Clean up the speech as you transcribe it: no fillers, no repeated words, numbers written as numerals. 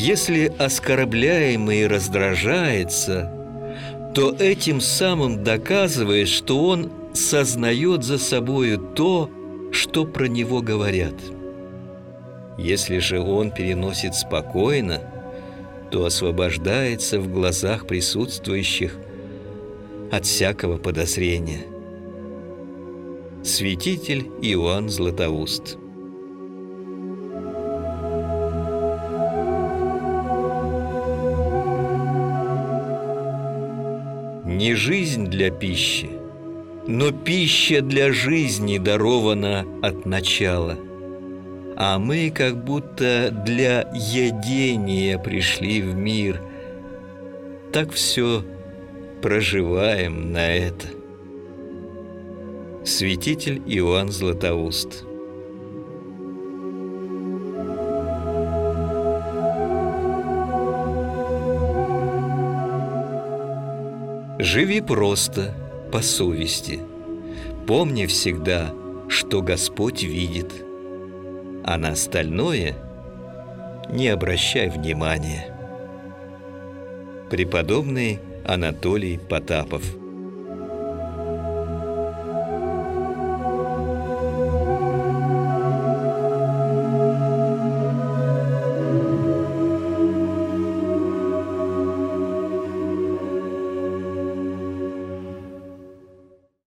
Если оскорбляемый раздражается, то этим самым доказывает, что он сознает за собою то, что про него говорят. Если же он переносит спокойно, то освобождается в глазах присутствующих от всякого подозрения. Святитель Иоанн Златоуст. Не жизнь для пищи, но пища для жизни дарована от начала, а мы как будто для едения пришли в мир, так все проживаем на это. Святитель Иоанн Златоуст. Живи просто, по совести. Помни всегда, что Господь видит, а на остальное не обращай внимания. Преподобный Анатолий Потапов.